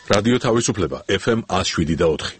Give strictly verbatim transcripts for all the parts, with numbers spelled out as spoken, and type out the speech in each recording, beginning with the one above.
რადიო თავისუფლება ეფ ემ one oh seven და four.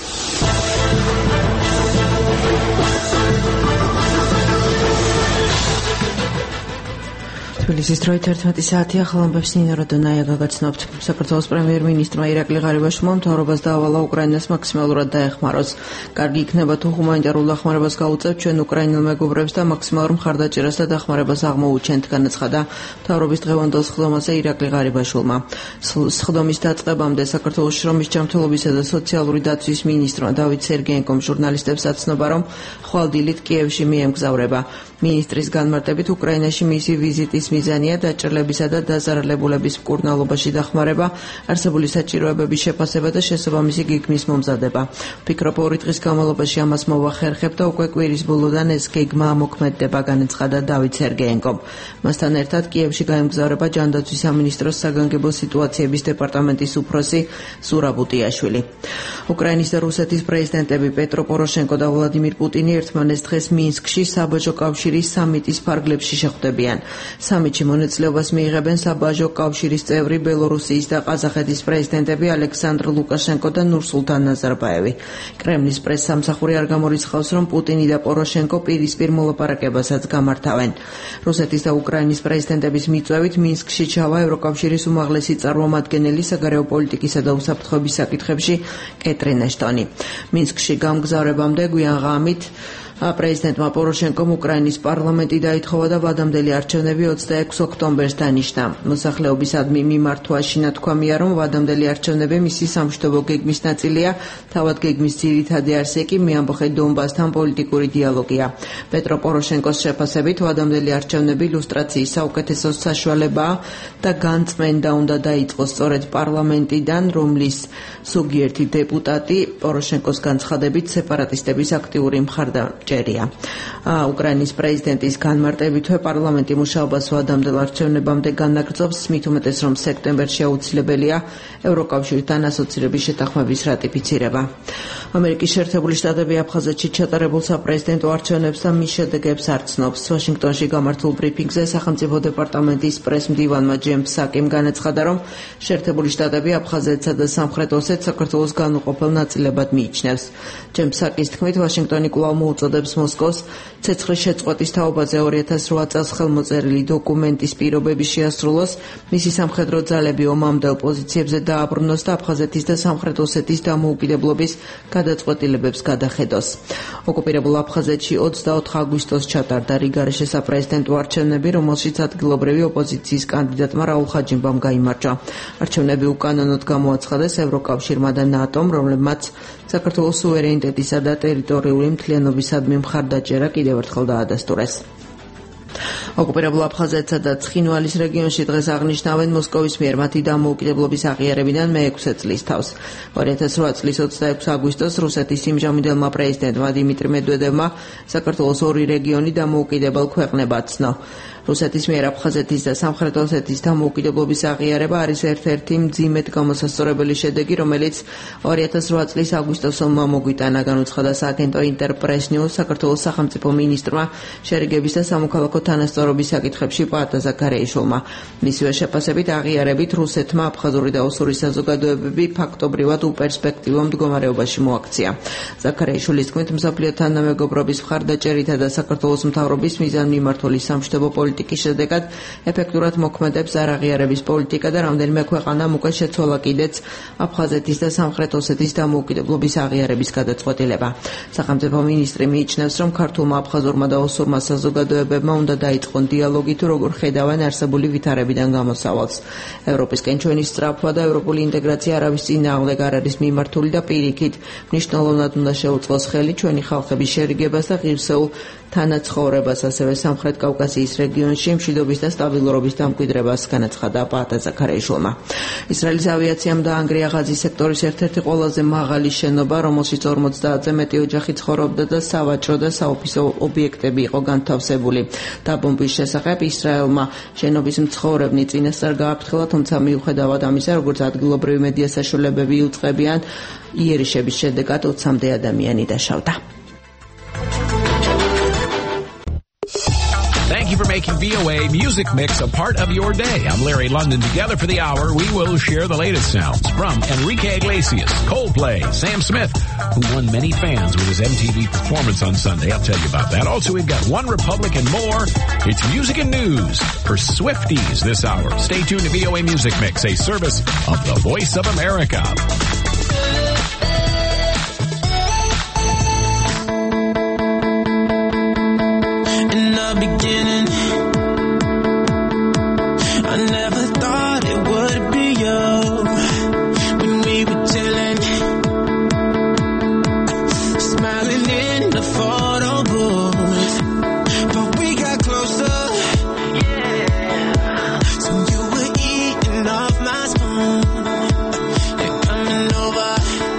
თბილისის დროით ერთმეტი საათი ახალამბებს ნინო როდონაია გაგაცნობთ. საქართველოს პრემიერ-მინისტრმა ირაკლი ღარიბაშვილმა მთავრობას დაავალა უკრაინას მაქსიმალურად დაეხმაროს. კარგი იქნება თუ ჰუმანიტარულ დახმარებას გაუწევთ ჩვენ უკრაინელ მეგობრებს და მაქსიმალურ მხარდაჭერას და დახმარებას აღმოუჩენთ, განაცხადა მთავრობის დღევანდელ სხდომაზე ირაკლი ღარიბაშვილმა. სხდომის დაწყებამდე საქართველოს შრომის ჯანმრთელობისა და სოციალური დაცვის მინისტრმა დავით სერგეენკომ ჟურნალისტებს აცნობა, რომ ხვალდილით კიევში მიემგზავრება. მინისტრის განმარტებით უკრაინაში მისი ვიზიტის მიზანია დაჭრილებისა და დაზარალებულების მკურნალობაში დახმარება, არსებული საჭიროებების შეფასება და შესაბამისი გეგმის მომზადება. ვფიქრობ, ორი დღის განმავლობაში ამას მოვახერხებ და უკვე კვირის ბოლოდან ეს გეგმა ამოქმედდება, განაცხადა დავით სერგეენკომ. მასთან ერთად კიევში გაემგზავრება ჯანდაცვის სამინისტროს საგანგებო სიტუაციების დეპარტამენტის უფროსი ზურაბ უტიაშვილი. უკრაინის და რუსეთის პრეზიდენტები პეტრო პოროშენკო და ვლადიმირ პუტინი ერთმანეთს დღეს მინსკში საბაჟო კავშირის სამიტის ფარგლებში შეხვდებიან. სამიტში მონაწილეობას მიიღებენ საბაჟო კავშირის წევრი ბელორუსიის და ყაზახეთის პრეზიდენტები ალექსანდრ ლუკაშენკო და ნურსულთან ნაზარბაევი. კრემლის პრესსამსახური არ გამორიცხავს, რომ პუტინი და პოროშენკო პირისპირ მოლაპარაკებასაც გამართავენ. რუსეთის და უკრაინის პრეზიდენტების მიწვევით მინსკში ჩავა ევროკავშირის უმაღლესი წარმომადგენელი საგარეო პოლიტიკისა და უსაფრთხოების საკითხებში კეტრინ ეშტონი. მინსკში გამგზავრებამდე გვიან ღამით პრეზიდენტმა პოროშენკომ უკრაინის პარლამენტი დაითხოვა და ვადამდელი არჩევნები ოცდაექვსი ოქტომბერს დანიშნა. მოსახლეობისადმი მიმართვაში ნათქვამია, რომ ვადამდელი არჩევნები მისი სამშვიდობო გეგმის ნაწილია, თავად გეგმის ძირითადი არსი კი მეამბოხე დონბასთან პოლიტიკური დიალოგია. პეტრო პოროშენკოს შეფასებით ვადამდელი არჩევნები ილუსტრაციის საუკეთესო საშუალებაა და განწმენდა უნდა დაიწყოს სწორედ პარლამენტიდან, რომლის ზოგიერთი დეპუტატი პოროშენკოს განცხადებით სეპარატისტების აქტიური მხარდამჭერია. უკრაინის პრეზიდენტის განმარტებითვე პარლამენტი მუშაობას ვადამდელ არჩევნებამდე განაგრძობს, მით უმეტეს, რომ სექტემბერში აუცილებელია ევროკავშირთან ასოცირების შეთანხმების რატიფიცირება. ამერიკის შეერთებული შტატები აფხაზეთში ჩატარებულ საპრეზიდენტო არჩევნებს და მის შედეგებს არ ცნობს. ვაშინგტონში გამართულ ბრიფინგზე სახელმწიფო დეპარტამენტის პრეს-მდივანმა ჯემ ფსაკიმ განაცხადა, რომ შეერთებული შტატები აფხაზეთსა და სამხრეთ ოსეთს საქართველოს განუყოფელ ნაწილებად მიიჩნევს. ჯემ ფსაკის თქმით, ვაშინგტონი კვლავ მოუწოდებს მოსკოვს ცეცხლის შეწყვეტის თაობაზე ორი ათას რვა წელს ხელმოწერილი დოკუმენტის პირობები შეასრულოს, მისი სამხედრო ძალები ომამდელ პოზიციებზე დააბრუნოს და აფხაზეთის და სამხრეთ ოსეთის დამოუკიდებლობის გადაწყვეტილებებს გადახედოს. ოკუპირებულ აფხაზეთში ოცდაოთხ აგვისტოს ჩატარდა რიგარეშე საპრეზიდენტო არჩევნები, რომელშიც ადგილობრივი ოპოზიციის კანდიდატმა რაულ ხაჯიმბამ გაიმარჯვა. არჩევნები უკანონოდ გამოაცხადეს ევროკავშირმა და ნატომ, რომლებმაც საქართველოს სუვერენიტეტისა და ტერიტორიული მთლიანობისადმი მხარდაჭერა კიდევ ერთხელ დაადასტურეს. ოკუპირებულ აფხაზეთსა და ცხინვალის რეგიონში დღეს აღნიშნავენ მოსკოვის მიერ მათი დამოუკიდებლობის აღიარებიდან მეექვსე წლის თავს. ორი ათას რვა წლის ოცდაექვსი აგვისტოს რუსეთის იმჟამინდელმა პრეზიდენტმა დიმიტრი მედვედევმა საქართველოს ორი რეგიონი დამოუკიდებელ ქვეყნებად ცნო. რუსეთის მიერ აფხაზეთის და სამხრეთ ოსეთის დამოუკიდებლობის აღიარება არის ერთ-ერთი მძიმედ გამოსასწორებელი შედეგი, რომელიც ორი ათას რვა წლის აგვისტოს ომმა მოგვიტანა, განუცხადა სააგენტო ინტერპრეს ნიუს საქართველოს სახელმწიფო მინისტრმა შერიგების და სამოქალაქო თანასწორობის საკითხებში პაატა ზაქარეიშვილმა. მისივე შეფასებით აღიარებით რუსეთმა აფხაზური და ოსური საზოგადოებები ფაქტობრივად უპერსპექტივო მდგომარეობაში მოაქცია. ზაქარეიშვილის თქმით, მსოფლიო თანამეგობრობის მხარდაჭერითა და საქართველოს მთავრობის მიზანმიმართული სამშვიდობო პოლიტიკის შედეგად ეფექტურად მოქმედებს არაღიარების პოლიტიკა და რამდენიმე ქვეყანამ უკვე შეცვალა კიდეც აფხაზეთის და სამხრეთ ოსეთის დამოუკიდებლობის აღიარების გადაწყვეტილება. სახელმწიფო მინისტრი მიიჩნევს, რომ ქართულმა აფხაზურმა და ოსურმა საზოგადოებებმა უნდა დაიწყონ დიალოგი თუ როგორ ხედავენ არსებული ვითარებიდან გამოსავალს. ევროპისკენ ჩვენი სწრაფვა და ევროპული ინტეგრაცია არავის წინააღმდეგ არ არის მიმართული და პირიქით მნიშვნელოვნად უნდა შეუწყოს ხელი ჩვენი ხალხების შერიგებას და ღირსეულ თანაცხოვრებას, ასევე სამხრეთ კავკასიის რეგიონში მშვიდობის და სტაბილურობის დამკვიდრებას, განაცხადა პაატა ზაქარეიშვილმა. ისრაელის ავიაციამ დაანგრია ღაზის სექტორის ერთ-ერთი ყველაზე მაღალი შენობა, რომელშიც ორმოცდაათზე მეტი ოჯახი ცხოვრობდა და სავაჭრო და საოფისო ობიექტები იყო განთავსებული. დაბომბვის შესახებ ისრაელმა შენობის მცხოვრებნი წინასწარ გააფრთხილა, თუმცა მიუხედავად ამისა, როგორც ადგილობრივი მედია საშუალებები იუწყებიან, იერიშების შედეგად ოცამდე ადამიანი დაშავდა. Thank you for making V O A Music Mix a part of your day. I'm Larry London. Together for the hour, we will share the latest sounds from Enrique Iglesias, Coldplay, Sam Smith, who won many fans with his M T V performance on Sunday. I'll tell you about that. Also, we've got One Republic and more. It's music and news for Swifties this hour. Stay tuned to V O A Music Mix, a service of the Voice of America. In the beginning, I never thought it would be you. When we were chilling, smiling in the photo booth, but we got closer. Yeah. So you were eating off my spoon and coming over,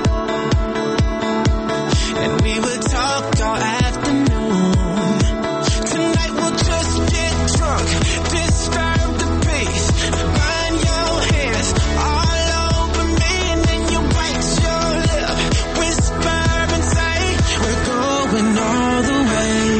and we would talk all afternoon. Tonight we'll just get drunk, disturb the peace, burn your hands all over me, and then you bite your lip, whisper and say, we're going all the way.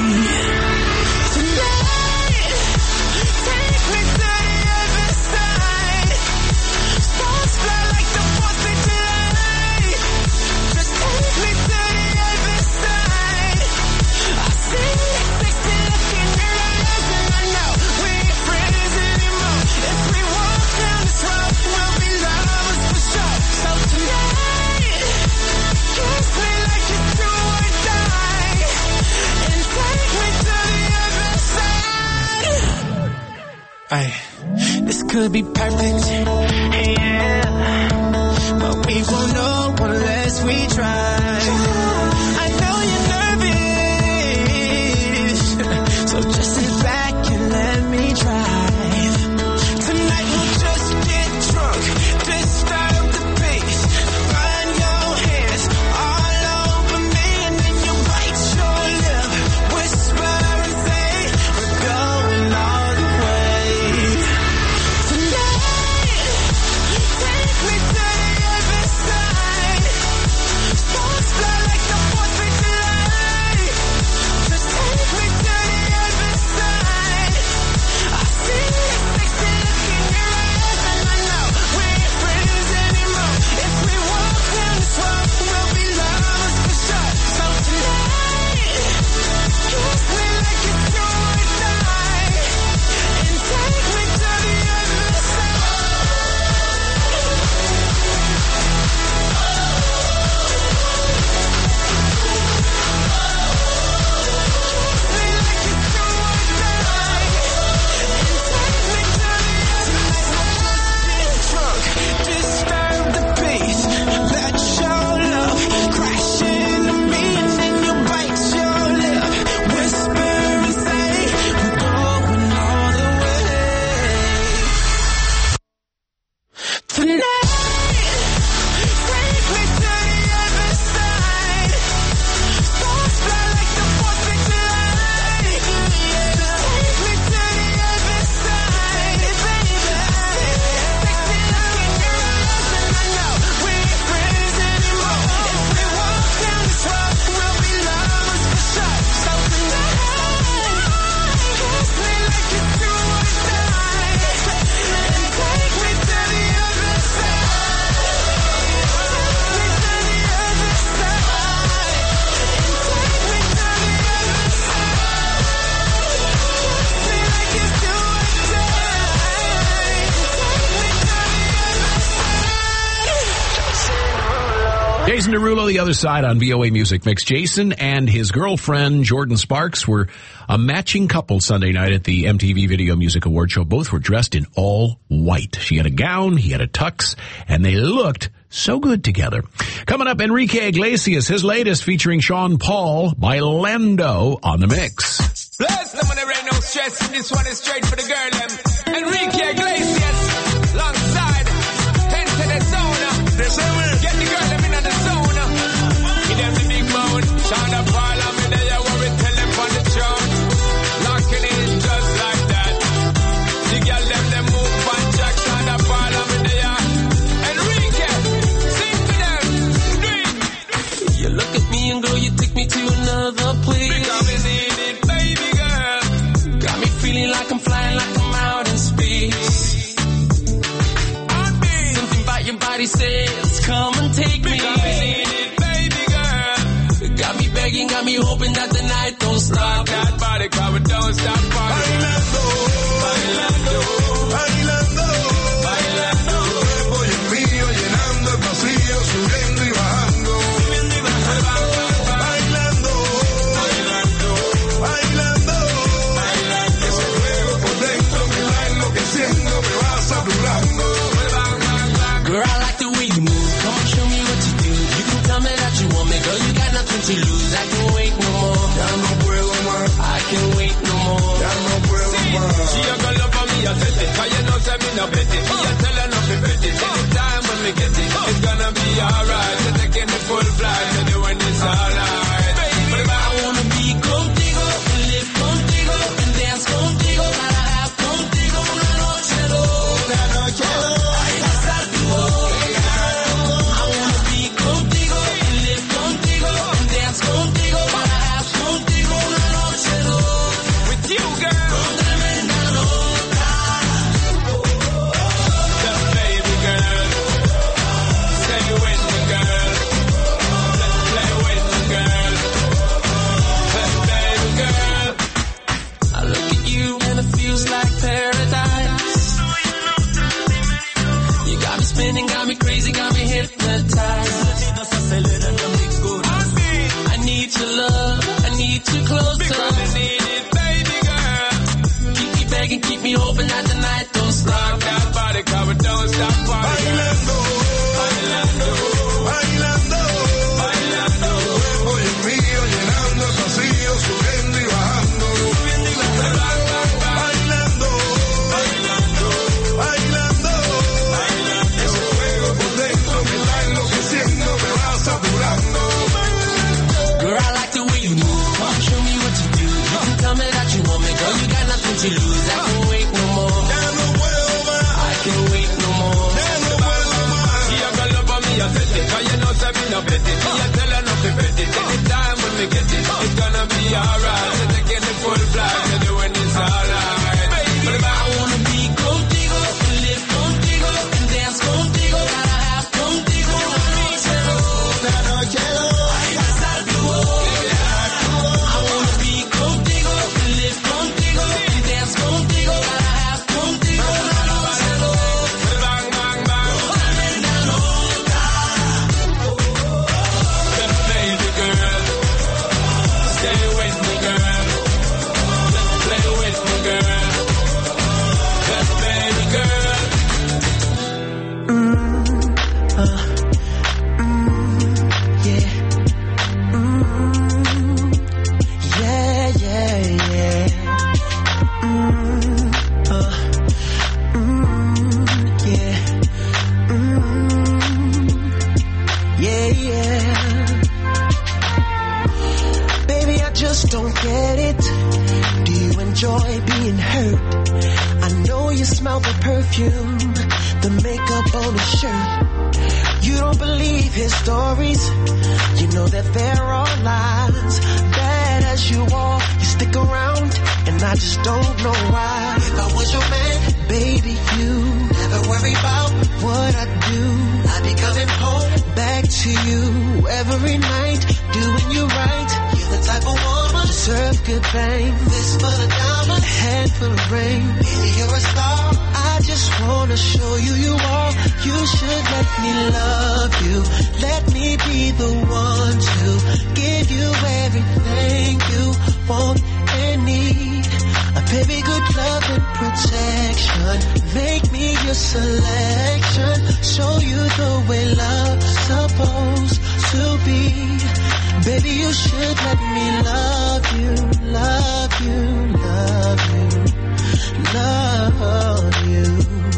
Tonight, take me to the other side. Sparks fly like the fourth of July. Just take me to the other side. I see that sexy look in your eyes, and I know we ain't friends anymore. If we walk down this road, we'll be lovers for sure. So tonight, kiss me like it's do or die, and take me to the other side. Ay, this could be perfect, yeah, but we won't know unless we try. I know you're nervous, so just sit back and let me drive. Tonight we'll just get drunk, disturb the peace, burn your hands all over me, and then you bite your lip, whisper and say, we're going all the way. Tonight, take me to the other side. Sparks fly like the fourth of July. Just take me to the other side. I see that sexy look in your eyes, and I know we ain't friends anymore. If we walk down this road, we'll be lovers for sure. So tonight, kiss me like it's do or die, and take me to the other side. Disturb the peace, let your love crash into me, and then you bite your lip, whisper and say, we're going all the way. Tonight, take me to the other side. Sparks fly like the fourth of July. Just take me to the other side, baby. Sexy look in your eyes, and I know we ain't friends anymore. If we walk down this road, we'll be lovers for sure. So tonight, kiss me like it's do or die, and take me to the other side. Take me to the other side, and take me to the other side. Kiss me like it's do or die, and take me to the other side. Jason Derulo, The Other Side on V O A Music Mix. Jason and his girlfriend, Jordan Sparks, were a matching couple Sunday night at the M T V Video Music Award Show. Both were dressed in all white. She had a gown, he had a tux, and they looked so good together. Coming up, Enrique Iglesias, his latest featuring Sean Paul, Bailando on the mix. Bless them when there ain't no stress. This one is straight for the girl, them. Enrique Iglesias, alongside Enter the Zone. Get the girl, them in the zone. Give them the big moan. Sean Paul, I'm in there, what we tell them on the throne. Locking in just like that. The girl, them, them move on Jack. Sean Paul, I'm in there. Enrique, sing to them. Do it. You look at me and girl, you take me to another place. Because we need it, baby girl. Got me feeling no petty. Me I tell her nothing petty. Anytime when me get it, it's gonna be alright. So taking the full flight, so doing this alright. But if I wanna be contigo, live contigo, and dance contigo, gotta have contigo una noche loca, noche loca. Ay, pasar tu boca. I wanna be contigo, live contigo, and dance contigo, gotta have contigo una noche loca. With you, girl. Con tremenda loca. The baby girl. Stay with me, girl. Let's play with me, girl. The baby girl. I look at you and it feels like paradise. You got me spinning, got me crazy, got me hypnotized. I need your love, I need you closer. Because I need it, baby girl. Keep me begging, keep me hoping that the night don't stop. Rock that body, cover, don't stop. Bailando, bailando, bailando, bailando. Hoy es mío, llenando el vacío, subiendo y bajando. Subiendo y bajando. Bailando, bailando, bailando, bailando. Ese fuego por dentro me está enloqueciendo, me va saturando. Girl, I like the way you move. Show me what you do. You can tell me that you want me, girl. You got nothing to lose. I can't wait no more. I can't wait no more. She a girl over me, I said it. 'Cause you know, say me no petty. Me I tell her nothing petty. Anytime when me get it, it's gonna be alright. So taking the full flight, you're doing this alright. But if I wanna be contigo, live contigo, and dance contigo, gotta have contigo una noche loca, noche loca. Ay, pasar tu boca. I wanna be contigo, live contigo, and dance contigo, gotta have contigo una noche loca. Bang, bang, bang. Tremenda loca. The baby girl. Stay with me, girl. Let's play with me, girl. The baby girl. Yeah. Mm, yeah, yeah, yeah. Mm, uh, mm, yeah. Mm, yeah, yeah. Baby, I just don't get it. Do you enjoy being hurt? I know you smell the perfume, the makeup on his shirt. You don't believe his stories. You know that there are lies. Bad as you are, you stick around, and I just don't know why. If I was your man, baby, you never worry about what I do. I'd be coming home back to you every night, doing you right. You're the type of woman deserve good things. This full of diamonds, a handful of rain. Baby, you're a star. I just wanna show you you are. You should let me love you. Let me be the one to give you everything you want and need. A baby, good love and protection. Make me your selection. Show you the way love's supposed to be. Baby, you should let me love you, love you, love you, love you.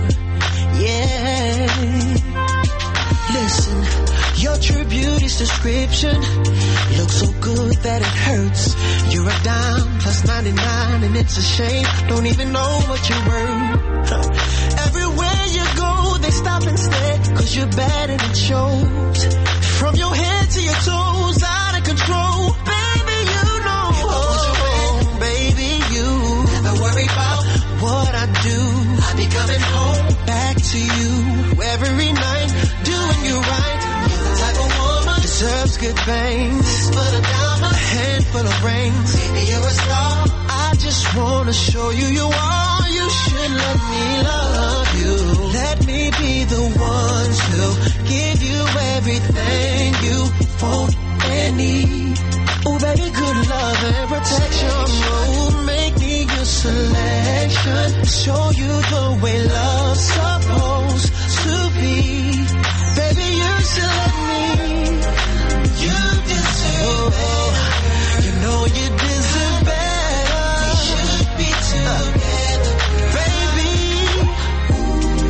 Yeah. Listen, your true beauty's description looks so good that it hurts. You're a dime plus ninety-nine and it's a shame. Don't even know what you're worth. Everywhere you go, they stop and stare, 'cause you're bad and it shows. From your head to your toes, out of control. Baby, you know. If I was your man, baby, you never worry about what I do. I'll be coming home back to you every night, doing you right. You're the type of woman deserves good things. Full of diamonds, a handful of rings. Baby, you're a star. I just wanna show you you are. You should let me love you. Let me be the one to give you everything you want and need. Oh, baby, good love and protection. Oh, make me your selection. Show you the way love's supposed to be. Baby, you should let me. You deserve better. You know you deserve better. We should be together, baby.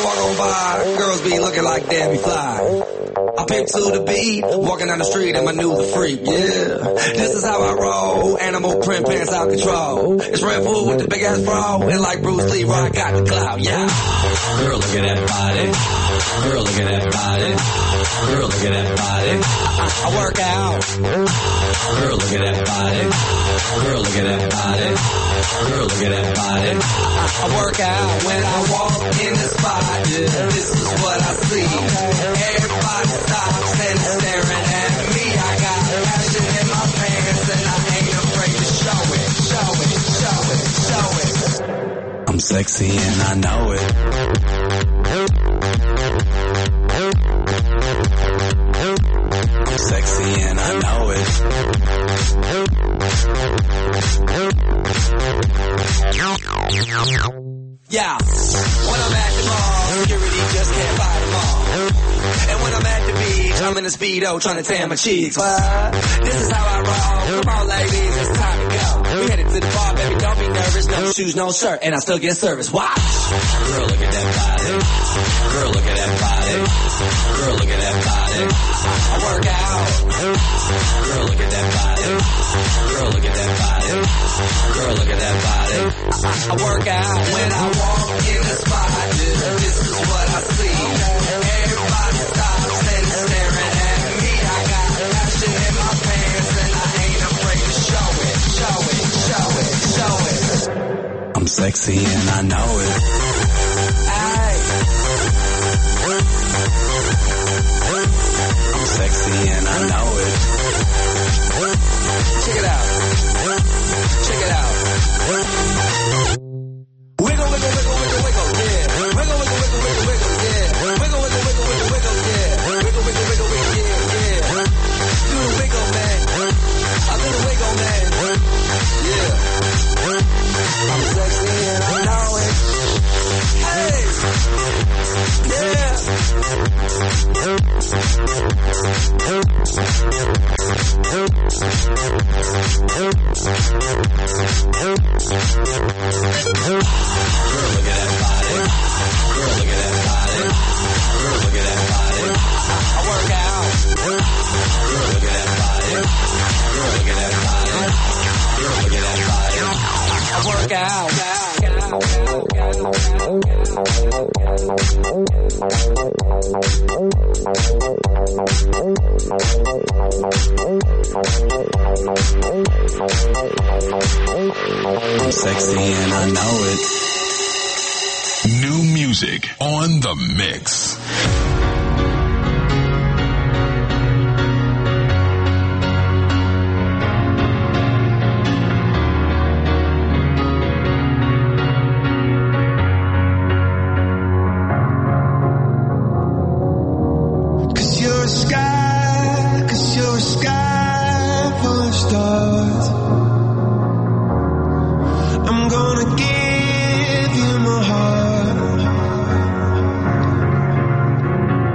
walk on by, girls be looking like Debbie Fly. I pick to the beat, walking down the street and my new the freak, yeah. This is how I roll, animal print pants out control. It's Red Bull with the big ass bra, and like Bruce Lee, I got the clout, yeah. Girl, look at that body. Girl, look at that body. Girl, look at that body. I, I, I work out. Girl, look at that body. Girl, look at that body. Girl, look at that body. I, I, I work out when I walk in the spot. Yeah, this is what I see. Everybody stops and is staring at me. I got passion in my pants and I ain't afraid to show it, show it, show it, show it. I'm sexy and I know it. I'm sexy and I know it. Yeah, when I'm at the mall, security just can't fight them all. And when I'm at the beach, I'm in a Speedo trying to tan my cheeks. What? This is how I roll. Come on, ladies, it's time to go. We headed to the bar, baby, don't be nervous. No shoes, no shirt, and I still get service. Watch. Girl, look at that body. Girl, look at that body. Girl, look at that body. I work out. Girl, look at that body. Girl, look at that body. Girl, look at that body. I, I work out when I walk in the spot. This is what I see. Everybody stops and is staring at me. I got passion in my pants and I ain't afraid to show it, show it, show it, show it. I'm sexy and I know it. Aye. I'm sexy and I know it. Check it out. Check it out. Wiggle, wiggle, wiggle, wiggle, wiggle, yeah. Wiggle, wiggle, wiggle, wiggle, wiggle, yeah. Wiggle, wiggle, wiggle, wiggle, wiggle, yeah. Wiggle, wiggle, wiggle, wiggle, yeah, yeah. Do the wiggle, man. I do the wiggle, man. Yeah. I'm sexy and I know it. Hey. Yeah. Girl, look at that body. Girl, look at that body. Girl, look at that body. I work out. Girl, look at that body. Girl, look at that body. Girl, look at that body. I work out. I'm sexy and I know it. New music on the mix. Give you my heart.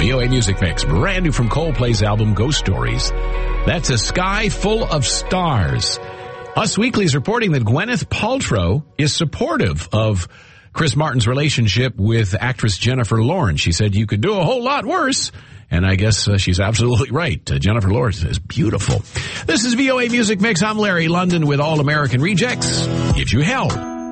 V O A Music Mix, brand new from Coldplay's album Ghost Stories. That's A Sky Full of Stars. Us Weekly is reporting that Gwyneth Paltrow is supportive of Chris Martin's relationship with actress Jennifer Lawrence. She said, you could do a whole lot worse. And I guess uh, she's absolutely right. Uh, Jennifer Lawrence is beautiful. This is V O A Music Mix. I'm Larry London with All American Rejects. Gives you hell.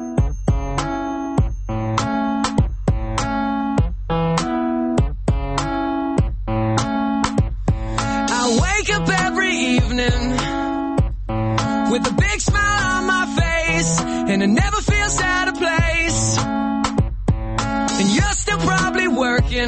I wake up every evening with a big smile on my face, and it never feels out of place. And you're still probably working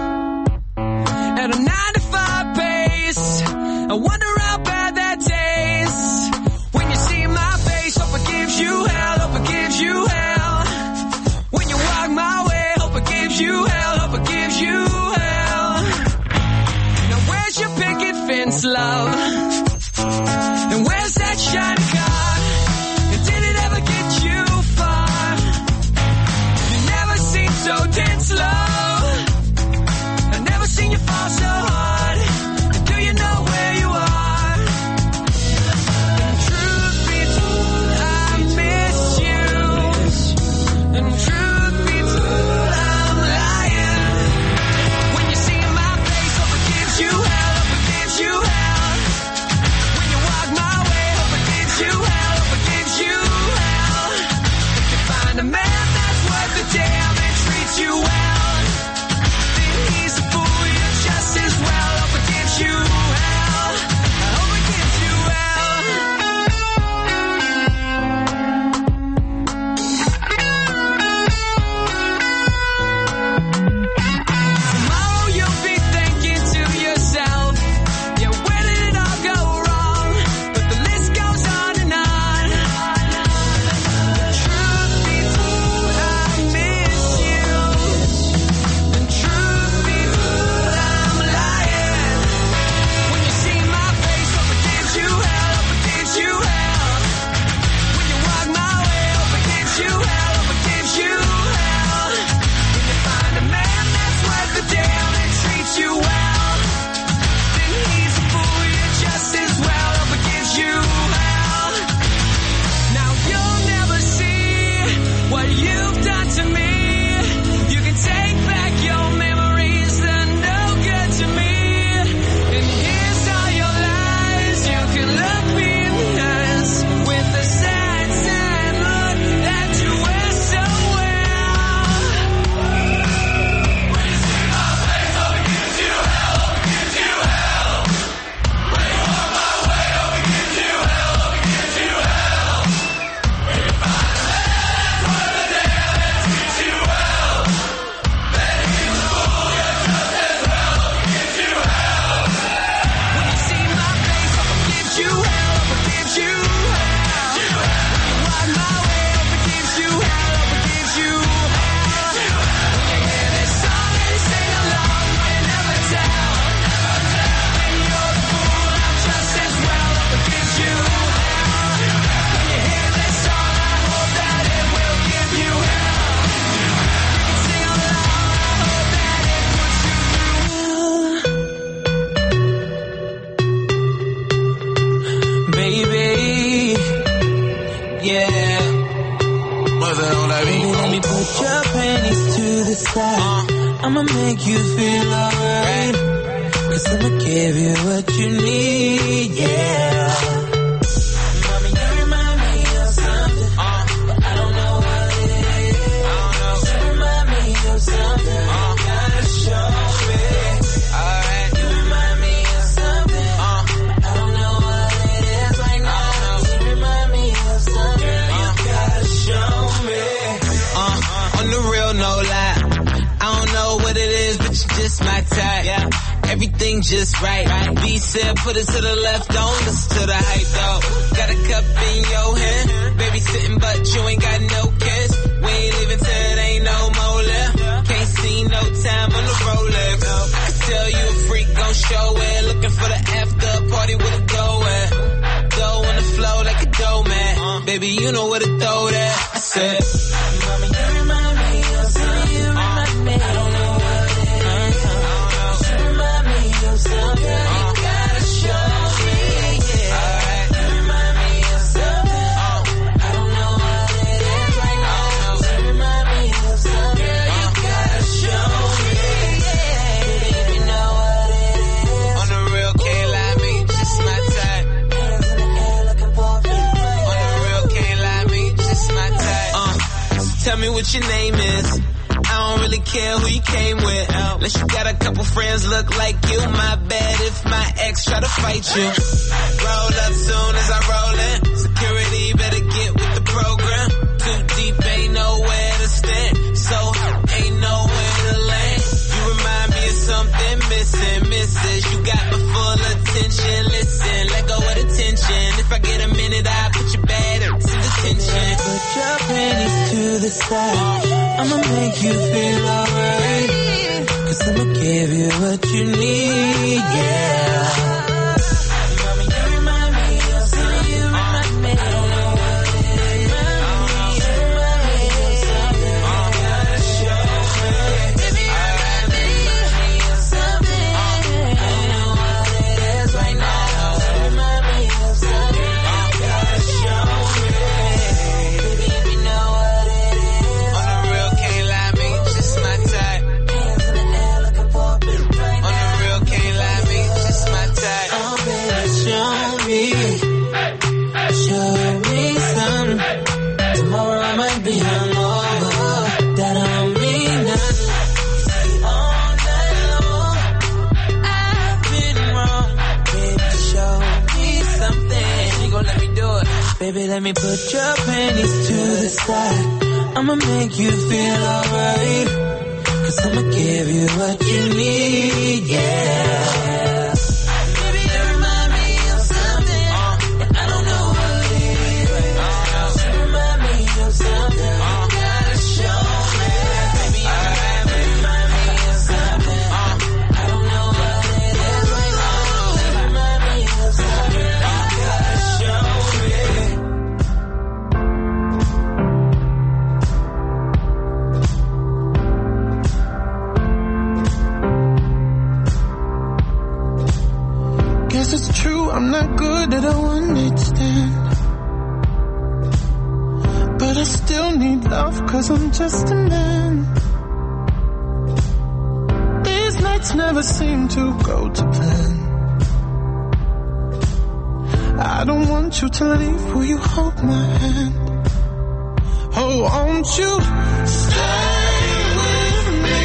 at a nine to five pace. I wonder how bad that tastes when you see my face. Hope it gives you hell, hope it gives you hell. When you walk my way, hope it gives you hell, hope it gives you hell. Now where's your picket fence, love? And where's that shiny car? And did it ever get you far? You never seem so dead slow. Seen you fall so hard. And do you know where you are? And truth be told, I miss you. And truth be told, I'm lying. When you see my face, hope it gives you hell, hope it gives you hell. When you walk my way, hope it gives you hell, hope it gives you hell. If you find a man that's worth the damn and treats you well, then he's a fool. Just as well, hope it gives you hell. I hope it gives you hell. Tomorrow you'll be thinking to yourself, yeah, where did it all go wrong? But the list goes on and on. Truth be told, I miss you. And truth be told, I'm lying. When you see my face, hope it gives you hell, hope it gives you hell. When you walk my way, hope it gives you hell, hope it gives you hell. When you find a man that's worth the damn and treats you well, then he's a fool, you're just as well, hope it gives you hell. Now you'll never see what you've done to me. You can take back your memories, they're no good to me. And here's all your lies, you can look me in the eyes with the sad, sad look that you wear so well. When you see my face, hope it gives you hell, hope it gives you hell. When you walk my way, hope it gives you hell, hope it gives you hell. When you find a man that's worth the damn and treats you well, then he's a fool, you're just as well, hope it gives you hell. When you see my face, hope it gives you hell, hope it gives you hell. When you walk my way, hope it gives you hell, hope it gives you hell. When you hear this song and sing along, but you never tell, then you're the fool, I'm just as well, hope it gives you hell. When you hear this song, I hope that it will give you hell. You can sing along, I hope that it puts you through hell. Baby, yeah. What's that on that beat? Let me put your panties to the side. I'ma make you feel alright. Cause I'ma give you what you need, yeah. Mommy, you remind me of something, but I don't know what it is. You remind me of something, you gotta show me. Alright. You remind me of something, but I don't know what it is right now. You remind me of something, you gotta show me. Uh, on the real, no lie. I don't know what it is, but you just my type. Yeah. Everything just right. right. B said put it to the left, don't listen to the hype though. Got a cup in your hand, baby sitting but you ain't got no kiss. We ain't leaving till it ain't no more left. Can't see no time on the Rolex. I can tell you a freak gon' show it. Looking for the after party with a go at. Dough on the flow like a dough man. Baby, you know where to throw that. I said, Mama, you remind me of something. You remind me. I don't know what it is. You what your name is. I don't really care who you came with. Unless you got a couple friends look like you. My bad if my ex try to fight you. Roll up soon as I roll in. Security better get with the program. Too deep, ain't nowhere to stand. So ain't nowhere to land. You remind me of something missing, missus. You got my full attention. Listen, let go of the tension. If I get a minute, I'll put you bad in detention. Put your panties to the side. I'ma make you feel alright. Cause I'ma give you what you need, yeah. Mama, you remind me of something. You remind me. I don't know what it is. You remind me of something. You gotta show me. Baby, you remind me of something. I don't know what it is right now. You remind me of something. You gotta show me. Baby, if you know what it is. On the real, can't lie, me, just my type. Hands in the air looking for a bit right On now. the real, can't lie, me, just my type. Oh, baby, show me. Show me something. Tomorrow I might be hungover. That don't mean nothing. All night long, I've been wrong. Baby, show me something. You gon' let me do it. Baby, let me put your panties to the side. I'ma make you feel alright. Cause I'ma give you what you need, yeah. Baby, you remind me of something. And I don't know what it is. You remind me of something. You gotta show me. Baby, you remind me of something. I don't know what it is right now. You remind me of something. You gotta show me. Guess it's true, I'm not good at a one-night stand. But I still need love, cause I'm just a man. These nights never seem to go to plan. I don't want you to leave, will you hold my hand? Oh, won't you stay with me?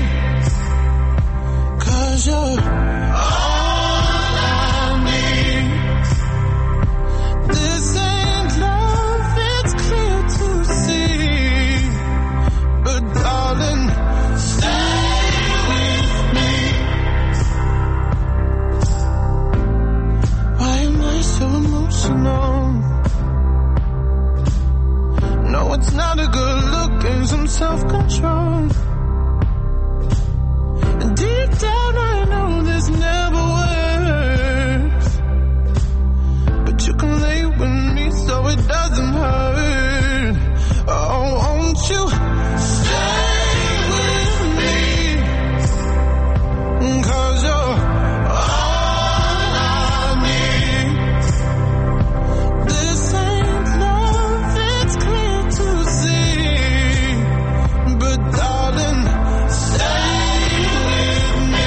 Cause you're all I need. This ain't love, it's clear to see. But darling, stay with me. Why am I so emotional? No, it's not a good look, gain some self-control. And deep down I know this never works. But you can lay with me so it doesn't hurt. Oh, won't you stay with me? Cause you're all I need. This ain't love, it's clear to see. But darling, stay with me.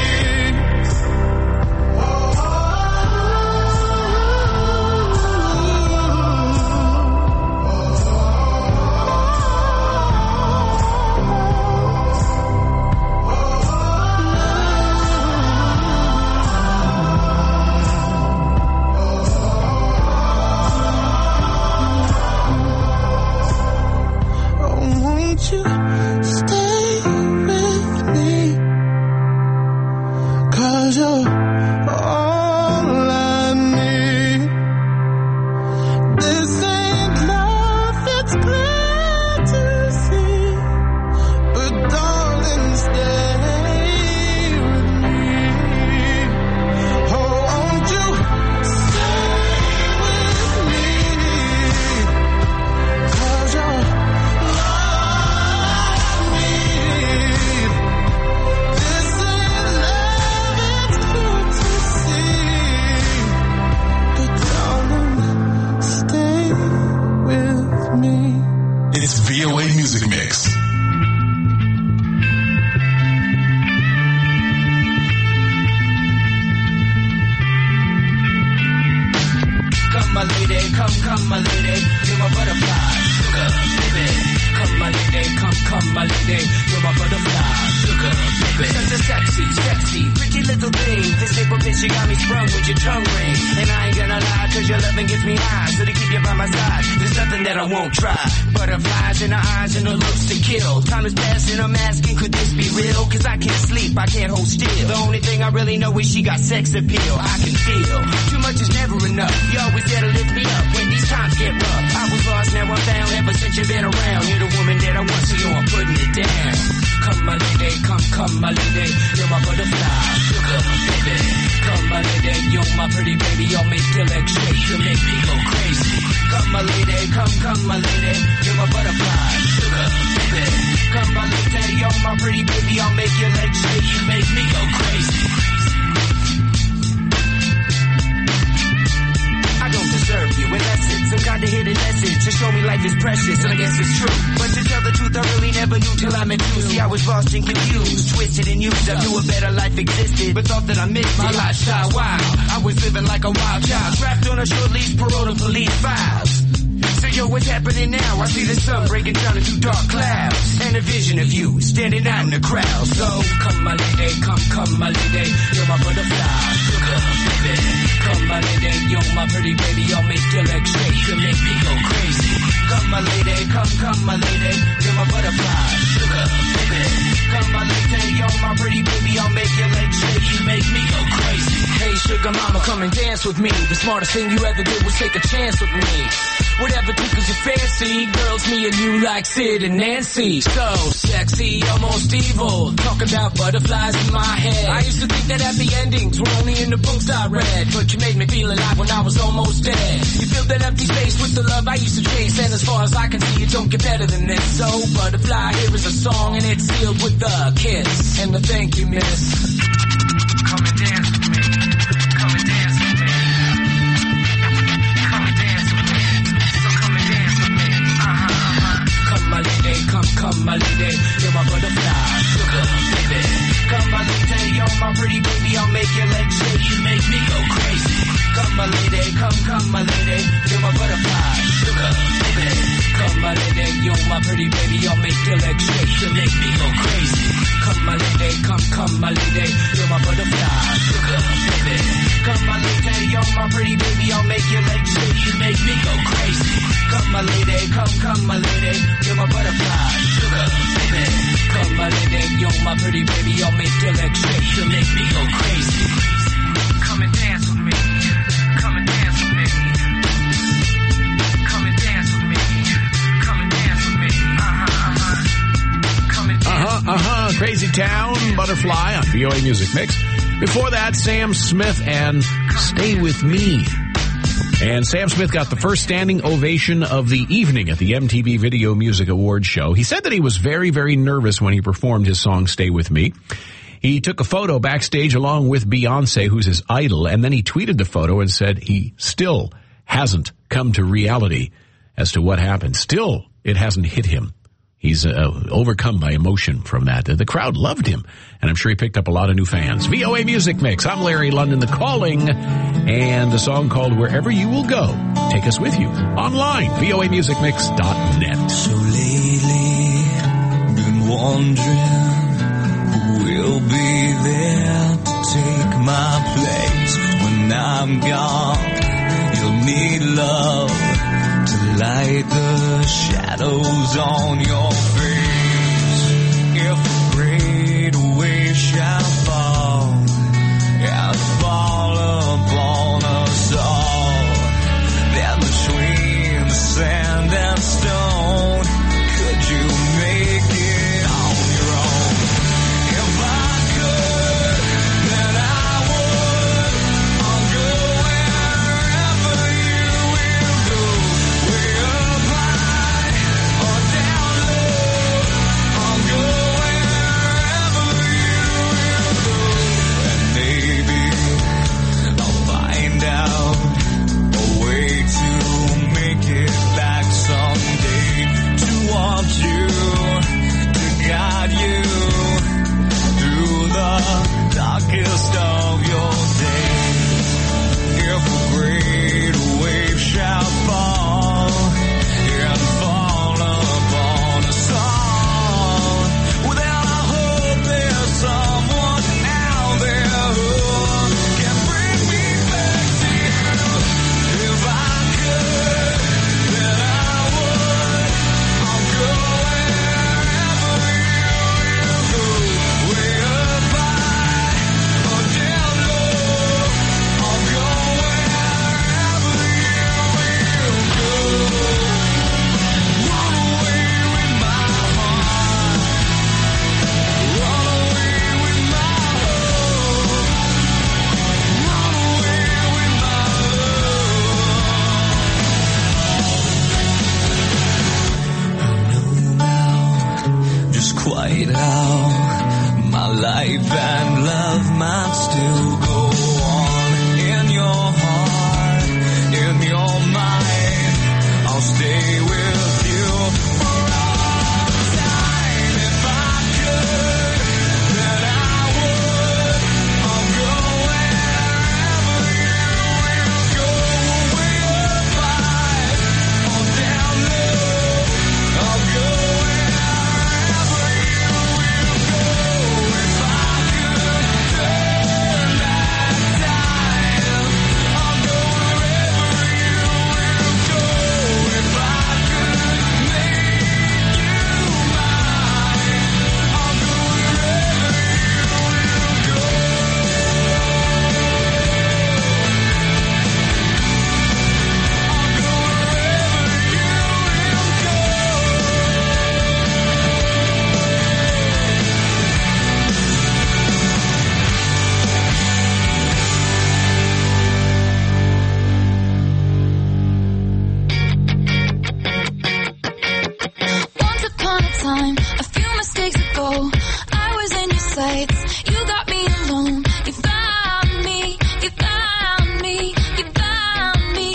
Oh, won't you stay with me? Cause you're all I need. This ain't love, it's clear to see. But darling, stay with me. Oh, won't you stay with me? Cause you're all I need. This ain't love, it's clear to see. But darling, stay with me. It's V O A Music Mix. Come my lady, come, come my lady, you're my butterfly, sugar, baby. Come my lady, come, come come, my lady. You're my butterfly, sugar, baby. Such a sexy, sexy, pretty little thing. This paper bitch, you got me sprung with your tongue ring. And I ain't gonna lie, cause your loving gets me high. So to keep you by my side, there's nothing that I won't try. Butterflies in her eyes and her looks to kill. Time is passing, I'm asking, could this be real? Cause I can't sleep, I can't hold still. The only thing I really know is she got sex appeal. I can feel, too much is never enough. You always there to lift me up when these times get rough. I was lost, now I'm found, ever since you've been around. You're the woman that I want, so you're putting it down. Come my lady, come, come my lady. You're my butterfly, sugar, baby. Come my lady, you're my pretty baby. I'll make your legs shake, you make me go crazy. Come my lady, come, come my lady. You're my butterfly, sugar, baby. Come my lady, you're my pretty baby. I'll make your legs shake, you make me go crazy. I don't deserve you, and that's it. Some kind of hidden message to show me life is precious, and I guess it's true. But to tell the truth, I really never knew till I met you. See, I was lost and confused, twisted and used. I knew a better life existed, but thought that I missed my lifestyle. Wow, I was living like a wild child, trapped on a short leash, parole to police files. So yo, what's happening now? I see the sun breaking down into dark clouds, and a vision of you standing out in the crowd. So come my lady, come, come my lady. You're my butterfly, sugar, baby. Come my lady, you're my pretty baby. I'll make your legs shake, you make me go crazy. Come my lady, come, come my lady. You're my butterfly, sugar, baby. Come my lady, you're my pretty baby. I'll make your legs shake, you make me go crazy. Hey sugar mama, come and dance with me. The smartest thing you ever did was take a chance with me. Whatever tickles your fancy, girls, me and you like Sid and Nancy. So sexy, almost evil, talking about butterflies in my head. I used to think that happy endings were only in the books I read, but you made me feel alive when I was almost dead. You filled that empty space with the love I used to chase, and as far as I can see, it don't get better than this. So butterfly, here is a song, and it's sealed with a kiss and a thank you, miss. Come and dance with me. Come and dance with me. Come and dance with me. So come and dance with me. Uh-huh, uh-huh. Come my lady, come, come my lady. You're my butterfly, sugar, baby. Come my lady, you're my pretty baby. I'll make your legs shake, you make me go crazy. Come my lady, come, come my lady. You're my butterfly, sugar, baby. Come my lady, you're my pretty baby. I'll make your legs shake, you make me go crazy. Come my lady, come, come my lady. You're my butterfly, sugar, baby. Come my lady, you're my pretty baby. I'll make your legs shake, you make me go crazy. Come my lady, come, come my lady. You're my butterfly, sugar, baby. Come my lady, you're my pretty baby. I'll make your legs shake, you make me go crazy. Come and dance with me. Come and dance with me. Come and dance with me. Come and dance with me. Uh-huh, uh-huh. Come and dance Uh-huh, uh-huh. Crazy Town, Butterfly on V O A Music Mix. Before that, Sam Smith and Stay With Me. And Sam Smith got the first standing ovation of the evening at the M T V Video Music Awards show. He said that he was very, very nervous when he performed his song Stay With Me. He took a photo backstage along with Beyonce, who's his idol, and then he tweeted the photo and said he still hasn't come to reality as to what happened. Still, it hasn't hit him. He's uh, overcome by emotion from that. The crowd loved him, and I'm sure he picked up a lot of new fans. V O A Music Mix. I'm Larry London, The Calling, and the song called Wherever You Will Go. Take us with you online, V O A music mix dot net. So lately, been wondering who will be there to take my place when I'm gone. You'll need love to light the shadows on your face. If a great wave shall fall and fall upon us all, then between the sand and stone, could you make it on your own? If I could, then I would. I'll go wherever you will go. Way up high or down low. I'll go wherever you might still go on in your heart, in your mind. I'll stay with you for all time. If I could, then I would. I'll go wherever you will go. Way up high or down low. I'll go wherever you will go. If I could turn back time, I'll go wherever you will go. If I could make you mine, I'll go wherever you will go. Once upon a time, a few mistakes ago, I was in your sights. You got me alone. You found me. You found me. You found me.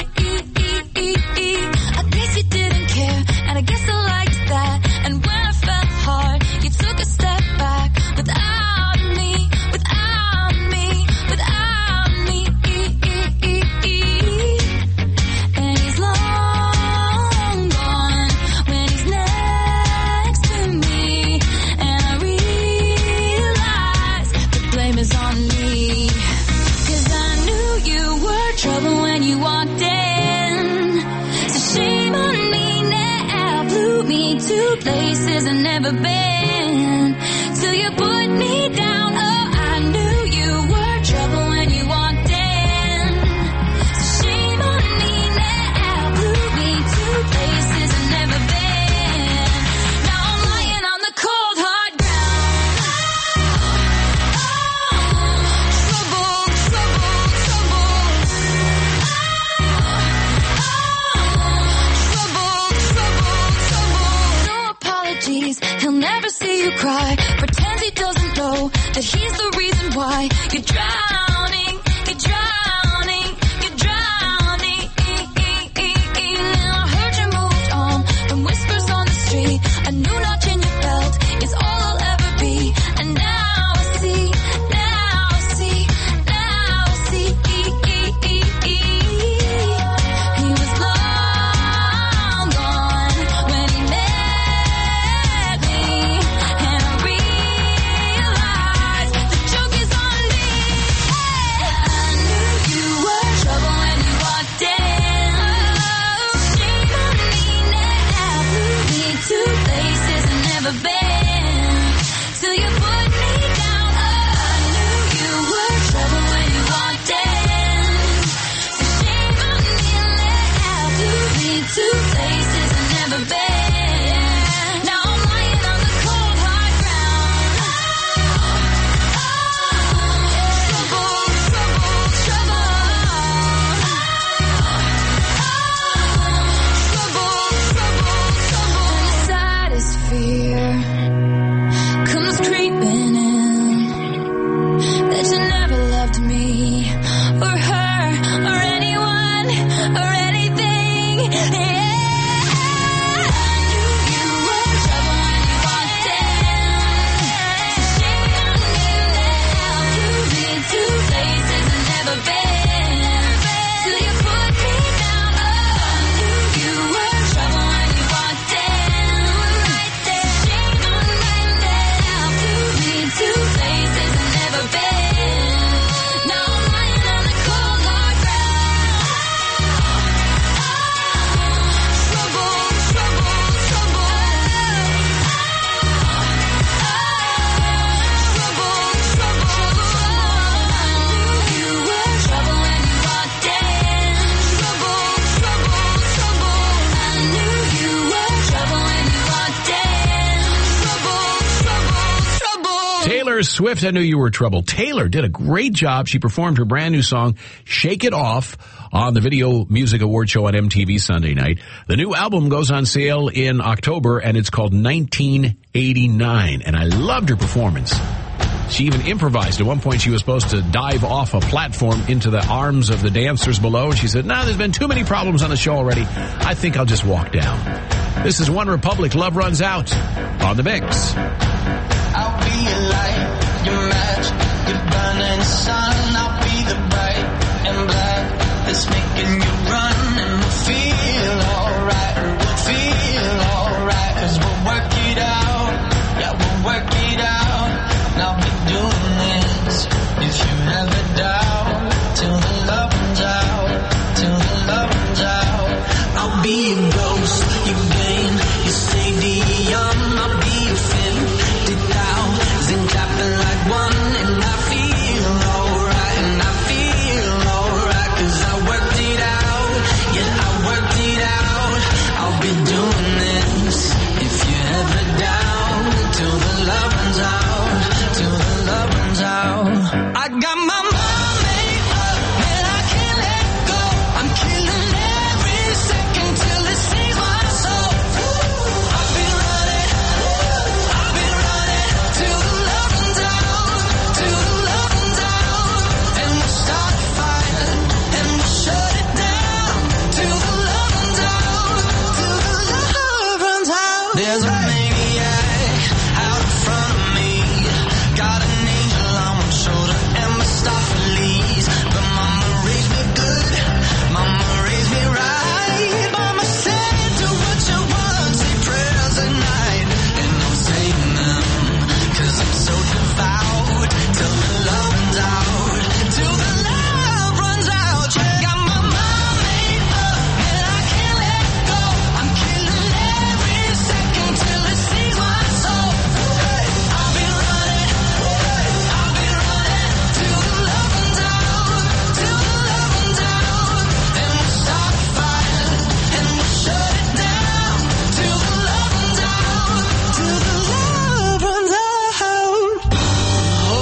I guess you didn't care, and I guess I liked that. And when I fell hard, you took a step back. Without me, without me, without me. And he's long gone when he's next to me. And I realize the blame is on me. 'Cause I knew you were trouble when you walked in. So shame on me now. Blew me to places I've never been. Till you put me down. Oh, I knew you were trouble when you walked in. So shame on me now. Blew me to places I've never been. Now I'm lying on the cold hard ground. Trouble, trouble, trouble. Trouble, trouble, trouble. No apologies, he'll never see you cry. Pretend he doesn't know that he's the reason why you're drowning, you're drowning, you're drowning. Now I heard you moved on from whispers on the street. A new notch in your belt is all I'll ever be. And now I see, now I see, now I see. He was long gone when he met me. And I realized the joke is on me. I knew you were trouble when you walked in. Shame on me now. Blew me to places I've never been. Till you put me down. Oh, I knew you were trouble when you walked in. So shame on me now. Blew me to places I've never been. Now I'm lying on the cold hard ground. Trouble, trouble, trouble. Trouble, trouble, trouble. And the saddest fear comes creeping in, that you never loved me or her or anyone or anything. Yeah. I knew you were trouble when you walked in. So shame on me now. Blew me to places I've never been. Till you put me down. Oh, I knew you were trouble when you walked in. Right there. Shame on me now. Blew me to places I've never been. Now I'm lying on the cold hard ground. Trouble, trouble, trouble. Trouble, trouble, trouble. I knew you were trouble when you walked in. Trouble, trouble, trouble. I knew you were trouble when you walked in. Trouble, trouble, trouble. Taylor Swift, I Knew You Were Trouble. Taylor did a great job. She performed her brand new song, Shake It Off, on the Video Music Award show on M T V Sunday night. The new album goes on sale in October, and it's called nineteen eighty-nine. And I loved her performance. She even improvised. At one point, she was supposed to dive off a platform into the arms of the dancers below. And she said, no, there's been too many problems on the show already. I think I'll just walk down. This is One Republic, Love Runs Out, on the mix. I'll be your light, your match, your burning sun. I'll be the bright and black that's making you run. And we'll feel alright, we'll feel alright. Cause we'll work it out, yeah, we'll work it out. And I'll be doing this if you ever doubt. Till the love runs out, till the love runs out. I'll be your ghost, your game, your safety, um, I'll be your fin. And clapping like one, and I feel alright, and I feel alright, cause I worked it out, yeah, I worked it out. I'll be doing this if you're ever down, till the love runs out, till the love runs out. I got my mind made up, and I can't let go. I'm killing every second till it sings my soul. I've been running, I've been running till the there's a maniac out in front of me. Got an angel on one shoulder and Mephistopheles. But mama raised me good, mama raised me right. Mama said, do what you want, say prayers at night. And I'm saying them, cause I'm so devout. Till the love runs out, till the love runs out. Yeah. Got my mind made up, and I can't let go. I'm killing every second till it sees my soul. Hey, I've been running, hey, I've been running till the love runs out, till the love runs out. And we'll start a fire, and we'll shut it down till the love runs out, till the love runs out. Oh,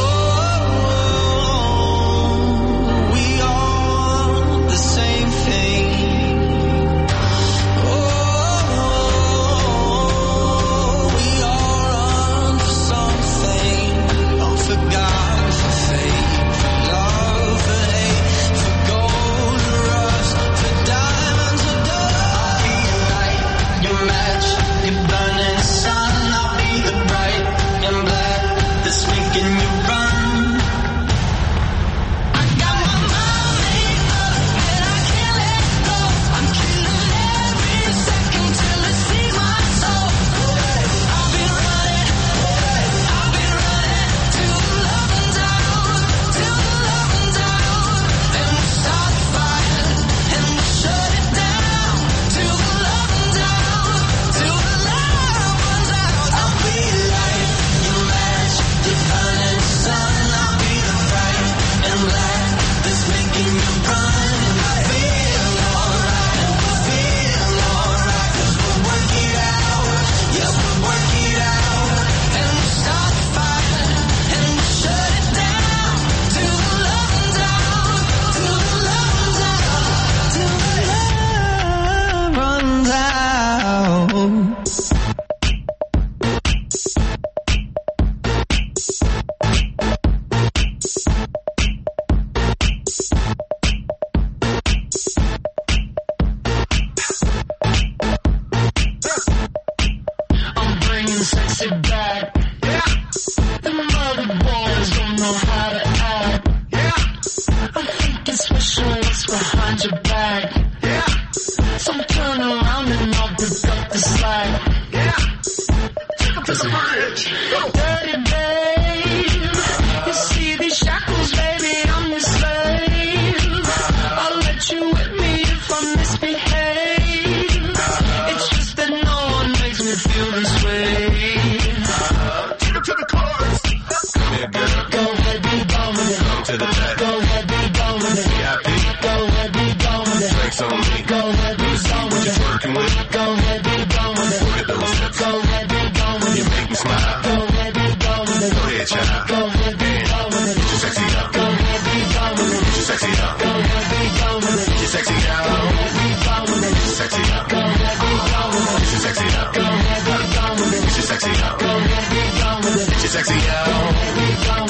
we are the same thing. Oh, we are on for something. On for God, for faith, for love, for hate, for gold, for rust, for diamonds, for dust. I'll be your light, your match, your burning sun. I'll be the bright and black that's making you run. I got my mind made up, and I can't let go. I'm killing every second till it sees my soul. I've been running, I've been running till the love runs out, till the love runs out. And we'll start a fire, and we'll shut it down till the love runs out, till the love runs out. I'll be your light, your match, your burning sun. I'll be the bright and black that's making you run. And I feel alright, and we feel alright, cause we'll work it out, yes, we'll work it out. And we'll start a fire, and we'll shut it down till the love runs out, till the love runs out, till the love runs out. I'm bringing sexy back. Yeah. The mother boys don't know how to act. Yeah. I'm thinking special what's behind your back. Yeah. So turn around and I'll pick up the slack. Yeah. Take up to the bridge. Dirty babe. You see these shackles, baby, I'm your slave. I'll let you whip me if I misbehave. It's just that no one makes me feel this way. Take it to the chorus. Come here, girl. Go ahead, be gone with it. Come to the back. Go ahead, be gone with it. V I P. Go ahead, be gone with it. Flex on me. Go ahead, be gone with it. Working with. Go ahead, be gone with it. Look at those hips. Go ahead, be gone with it. You make me smile. Go ahead, be gone with it. Go ahead, child. Go ahead, be gone with it. Get your sexy up. Go ahead, be gone with it. Get your sexy up. Go ahead, be gone with it. Get your sexy out. Go ahead, be gone with it. Get your sexy up. Go ahead, be gone with it. Get your sexy up. Go ahead, be gone with it. Get your sexy up. Go ahead, be gone with it. Get your sexy out. Go ahead, be gone with it.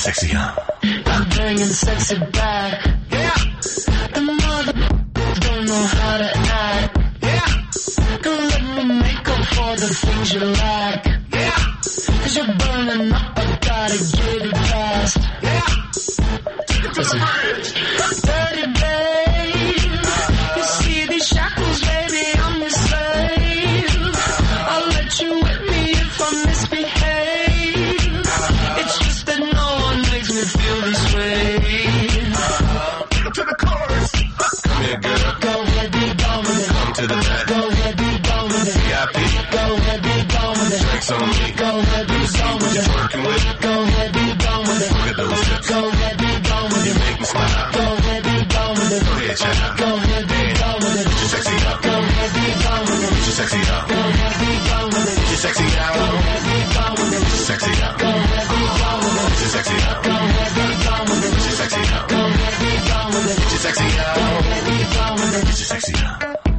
sexy on. I'm bringing sexy back. Yeah. The mother don't know how to act. Yeah. Don't let me make up for the things you lack. Yeah. Cause you're burning up, I gotta get it fast. Yeah. Listen. Dirty babe. You see these shackles, baby, I'm your slave. I'll let you whip me if I misbehave. It's just that no one makes me feel this way. To the chorus. Come here, girl. Go ahead, be gone with it. Come to the back. Go ahead, be gone with it. V I P. Go ahead, be gone with it. Drinks on me. Go ahead, be gone with it. Working with. Go ahead, be gone with it. Look at those hips. Go ahead, be gone with You it. make me smile. Go ahead, be gone with it. Go ahead, child. Go ahead, be gone with it. Get your sexy up. Go ahead, be gone with it. Get your sexy up. Go ahead, be gone with it. Get your sexy out. Go ahead, be gone with it. Get your sexy up. Go ahead, be gone with it. Get your sexy up. Go ahead, be gone with it. Get your sexy up. Go ahead, be gone with it. Get your sexy out. Go ahead, be gone with it. Get your sexy up.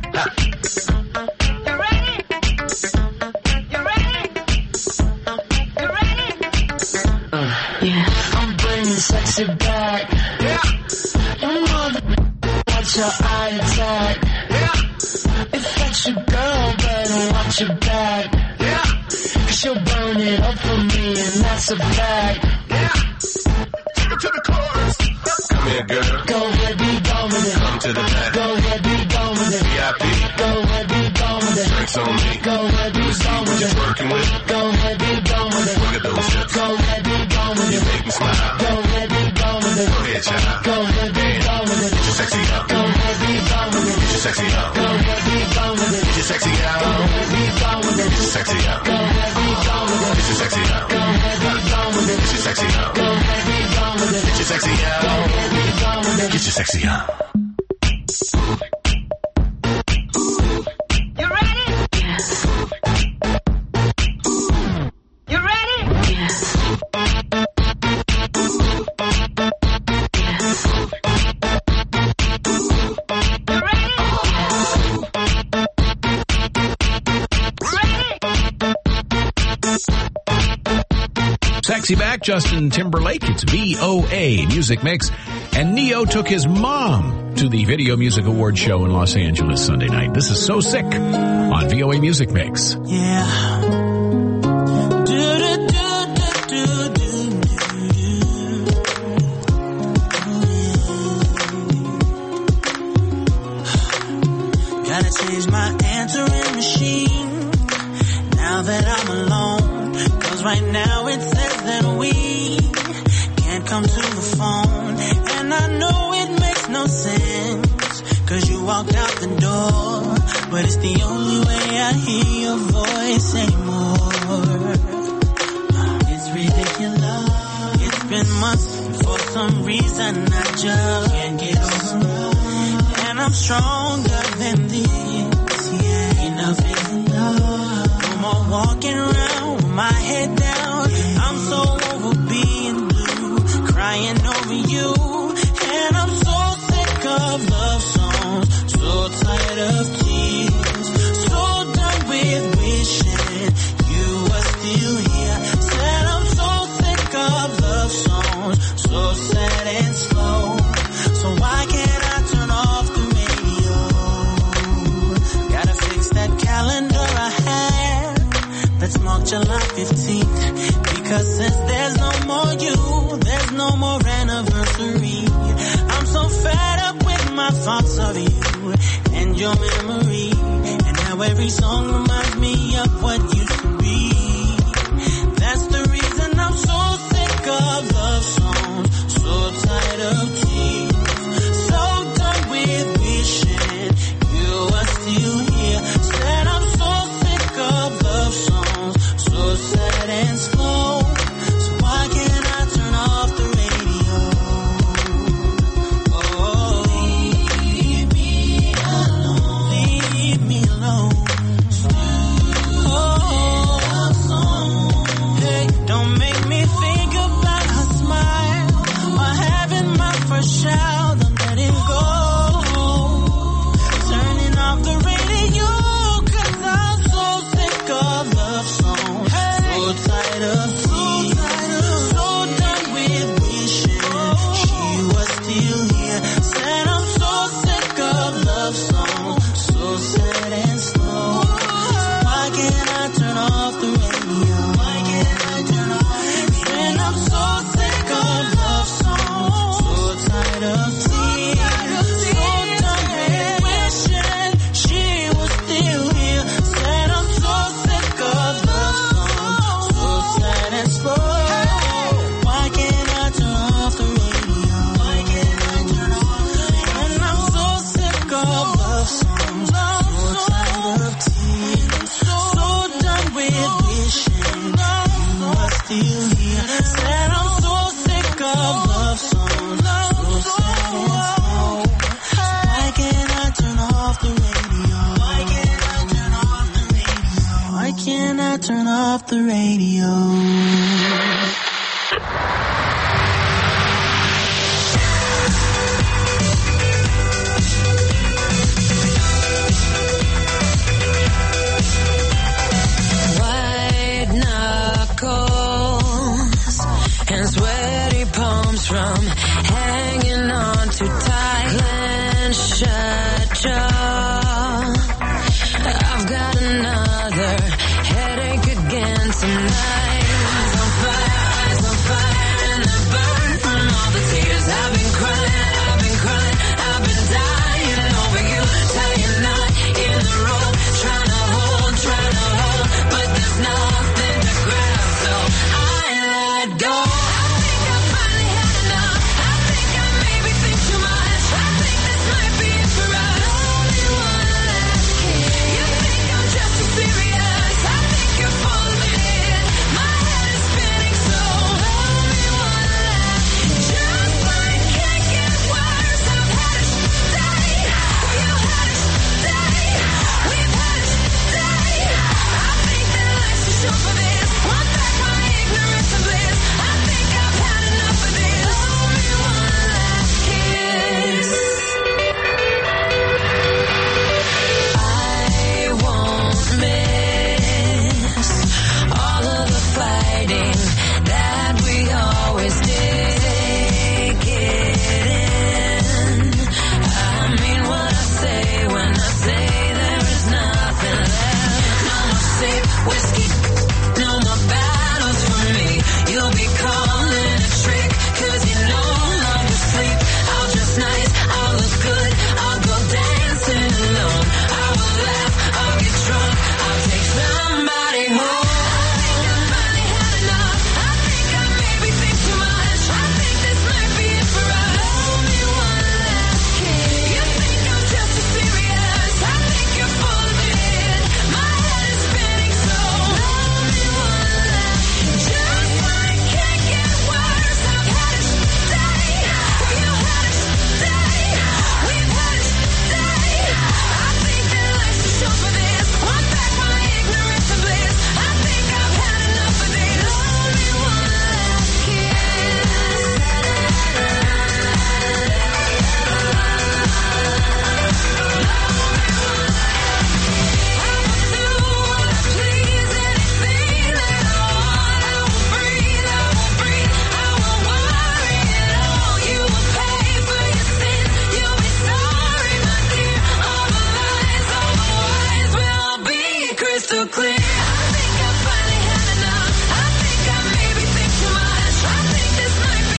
You ready? You ready? You ready? Uh, yeah. I'm bringing sexy back. Yeah. You mother, watch your eye attack. Yeah. If that's your girl, better watch your back. Yeah. Cause she'll burn it up for me, and that's a fact. Yeah. Take it to the chorus. Come here, girl. Go ahead, be gone with it. Come to the back. Go ahead, be gone with it. V I P. Go ahead, be gone with it. Drinks on me. Go ahead, be gone with it. Working with. Go ahead, be gone with it. Look at those hips. Go ahead, be gone with You it. make me smile. Go ahead, be gone with it. Go ahead, child. Go ahead, be gone with it. Get your sexy up. Go ahead, be gone with it. Get your sexy up. Go ahead, be gone with it. Get your sexy out. Go ahead, be gone with it. Get your sexy up. Go ahead, be gone with it. Get your sexy up. Go ahead, be gone with it. Get your sexy up. Go ahead, be gone with it. Get your sexy out. Go ahead, be gone with it. Get your sexy up. You ready? Yes. You ready? Yes. You ready? Sexy back, Justin Timberlake. It's V O A Music Mix. And Neo took his mom to the Video Music Awards show in Los Angeles Sunday night. This is So Sick on V O A Music Mix. Yeah. Gotta change my answering machine now that I'm alone. Cause right now it says that we can't come to the phone. And I know it makes no sense, cause you walked out the door. But it's the only way I hear your voice anymore. It's ridiculous. It's been months, for some reason I just can't get over. And I'm stronger than this, yeah. Enough is enough. No more walking around with my head down. I'm so over being blue, crying over you. And I'm so sick of love songs, so tired of tears, so done with wishing you were still here. Said I'm so sick of love songs, so sad and slow. So why can't I turn off the radio? Gotta fix that calendar I had that's marked July fifteenth. Because since there's no more you, there's no more anniversary. I'm so fed up with my thoughts of you and your memory. And how every song reminds me of what used to be. That's the reason I'm so sick of love songs, so tired of tears, so done with wishing you were still here. Said I'm so sick of love songs, so sad and slow. So why can't I turn off the radio? Oh, leave me alone, leave me alone. Oh, hey, don't make me think about her smile or having my first child. I'm letting go, turning off the radio, cause I'm so sick of love songs, so tired of tears, so done with turn off the radio. White knuckles and sweaty palms from hanging on too tight.